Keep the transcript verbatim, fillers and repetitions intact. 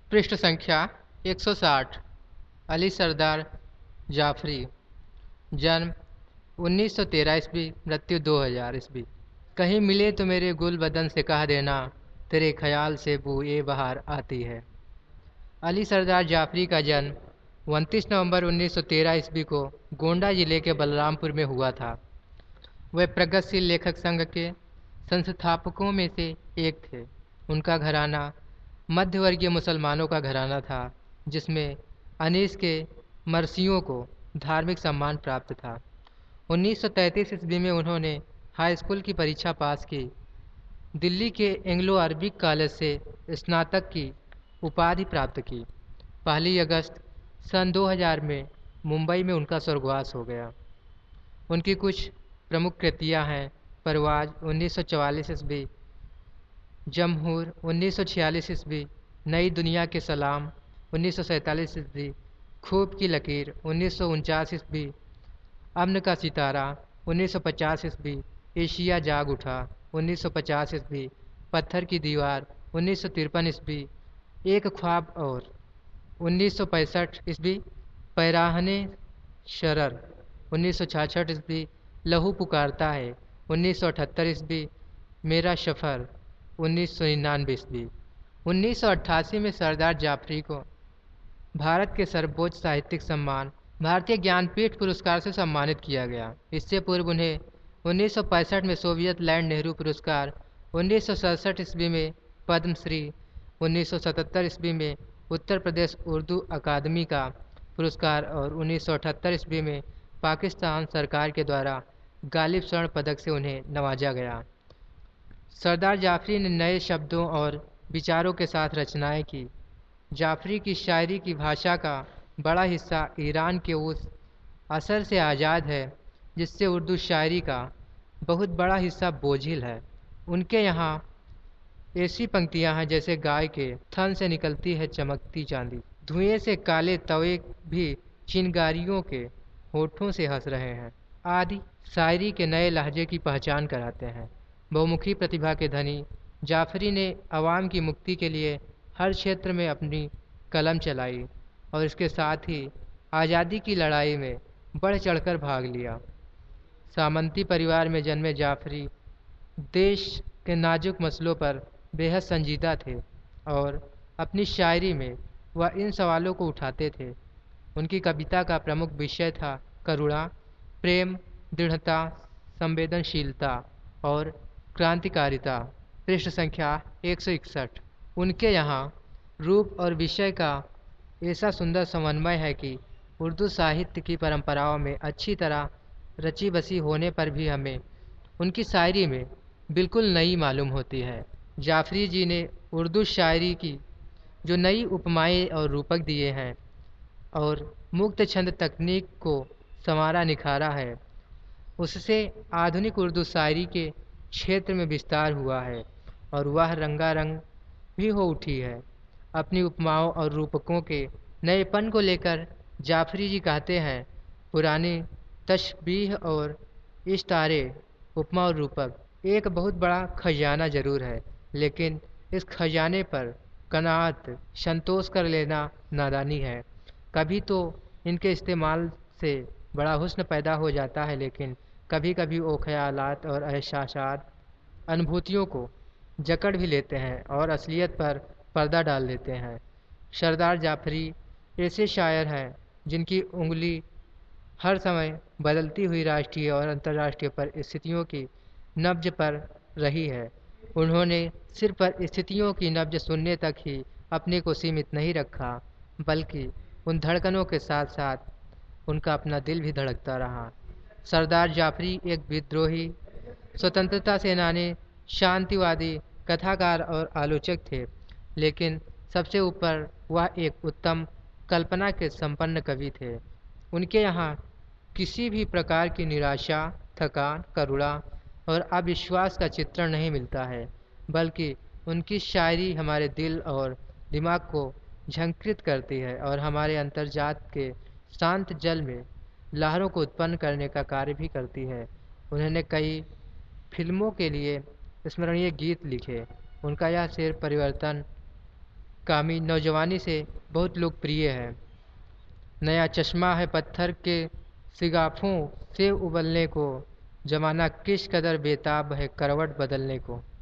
पृष्ठ संख्या एक सौ साठ। अली सरदार जाफरी। जन्म उन्नीस सौ तेरह ईस्वी, मृत्यु दो हज़ार ईस्वी। कहीं मिले तो मेरे गुल बदन से कह देना, तेरे ख्याल से बू ये बहार आती है। अली सरदार जाफरी का जन्म उनतीस नवंबर उन्नीस सौ तेरह ईस्वी को गोंडा जिले के बलरामपुर में हुआ था। वह प्रगतिशील लेखक संघ के संस्थापकों में से एक थे। उनका घराना मध्यवर्गीय मुसलमानों का घराना था, जिसमें अनीस के मरसियों को धार्मिक सम्मान प्राप्त था। उन्नीस सौ तैंतीस ईस्वी में उन्होंने हाई स्कूल की परीक्षा पास की। दिल्ली के एंग्लो अरबिक कॉलेज से स्नातक की उपाधि प्राप्त की। पहली अगस्त सन दो हज़ार में मुंबई में उनका स्वर्गवास हो गया। उनकी कुछ प्रमुख कृतियां हैं: परवाज उन्नीस सौ चवालीस ईस्वी, जमहूर उन्नीस सौ छियालीस ईस्वी, नई दुनिया के सलाम उन्नीस सौ सैंतालीस ईस्वी, खूब की लकीर उन्नीस सौ उनचास ईस्वी, अमन का सितारा उन्नीस सौ पचास ईस्वी, एशिया जाग उठा उन्नीस सौ पचास ईस्वी, पत्थर की दीवार उन्नीस सौ तिरपन ईस्वी, एक ख्वाब और उन्नीस सौ पैंसठ ईस्वी, पैराहने शरर उन्नीस सौ छियासठ ईस्वी, लहू पुकारता है उन्नीस सौ अठहत्तर ईस्वी, मेरा सफ़र उन्नीस सौ निन्यानवे ईस्वी। उन्नीस सौ अट्ठासी में सरदार जाफरी को भारत के सर्वोच्च साहित्यिक सम्मान भारतीय ज्ञानपीठ पुरस्कार से सम्मानित किया गया। इससे पूर्व उन्हें उन्नीस सौ पैंसठ में सोवियत लैंड नेहरू पुरस्कार, उन्नीस सौ सड़सठ ईस्वी में पद्मश्री, उन्नीस सौ सतहत्तर ईस्वी में उत्तर प्रदेश उर्दू अकादमी का पुरस्कार और उन्नीस सौ अठहत्तर ईस्वी में पाकिस्तान सरकार के द्वारा गालिब स्वर्ण पदक से उन्हें नवाजा गया। सरदार जाफरी ने नए शब्दों और विचारों के साथ रचनाएं की। जाफरी की शायरी की भाषा का बड़ा हिस्सा ईरान के उस असर से आज़ाद है जिससे उर्दू शायरी का बहुत बड़ा हिस्सा बोझिल है। उनके यहाँ ऐसी पंक्तियाँ हैं जैसे गाय के थन से निकलती है चमकती चांदी, धुएं से काले तवे भी चिनगारियों के होठों से हंस रहे हैं आदि शायरी के नए लहजे की पहचान कराते हैं। बहुमुखी प्रतिभा के धनी जाफरी ने आवाम की मुक्ति के लिए हर क्षेत्र में अपनी कलम चलाई और इसके साथ ही आज़ादी की लड़ाई में बढ़ चढ़कर भाग लिया। सामंती परिवार में जन्मे जाफरी देश के नाजुक मसलों पर बेहद संजीदा थे और अपनी शायरी में वह इन सवालों को उठाते थे। उनकी कविता का प्रमुख विषय था करुणा, प्रेम, दृढ़ता, संवेदनशीलता और क्रांतिकारिता। पृष्ठ संख्या एक सौ इकसठ। उनके यहाँ रूप और विषय का ऐसा सुंदर समन्वय है कि उर्दू साहित्य की परंपराओं में अच्छी तरह रची बसी होने पर भी हमें उनकी शायरी में बिल्कुल नई मालूम होती है। जाफरी जी ने उर्दू शायरी की जो नई उपमाएं और रूपक दिए हैं और मुक्त छंद तकनीक को संवारा निखारा है, उससे आधुनिक उर्दू शायरी के क्षेत्र में विस्तार हुआ है और वह रंगारंग भी हो उठी है। अपनी उपमाओं और रूपकों के नएपन को लेकर जाफरी जी कहते हैं, पुरानी तशबीह और इश्तारे, उपमा और रूपक एक बहुत बड़ा खजाना जरूर है, लेकिन इस खजाने पर कनाअत संतोष कर लेना नादानी है। कभी तो इनके इस्तेमाल से बड़ा हुस्न पैदा हो जाता है, लेकिन कभी कभी वो ख्यालात और एहसासात अनुभूतियों को जकड़ भी लेते हैं और असलियत पर पर्दा डाल देते हैं। सरदार जाफरी ऐसे शायर हैं जिनकी उंगली हर समय बदलती हुई राष्ट्रीय और अंतर्राष्ट्रीय परिस्थितियों की नब्ज पर रही है। उन्होंने सिर्फ परिस्थितियों की नब्ज सुनने तक ही अपने को सीमित नहीं रखा, बल्कि उन धड़कनों के साथ साथ उनका अपना दिल भी धड़कता रहा। सरदार जाफरी एक विद्रोही, स्वतंत्रता सेनानी, शांतिवादी, कथाकार और आलोचक थे, लेकिन सबसे ऊपर वह एक उत्तम कल्पना के संपन्न कवि थे। उनके यहाँ किसी भी प्रकार की निराशा, थकान, करुणा और अविश्वास का चित्रण नहीं मिलता है, बल्कि उनकी शायरी हमारे दिल और दिमाग को झंकृत करती है और हमारे अंतर्जात के शांत जल में लहरों को उत्पन्न करने का कार्य भी करती है। उन्होंने कई फिल्मों के लिए स्मरणीय गीत लिखे। उनका यह शेर परिवर्तन कामी नौजवानी से बहुत लोकप्रिय है। नया चश्मा है पत्थर के सिगाफों से उबलने को, जमाना किस कदर बेताब है करवट बदलने को।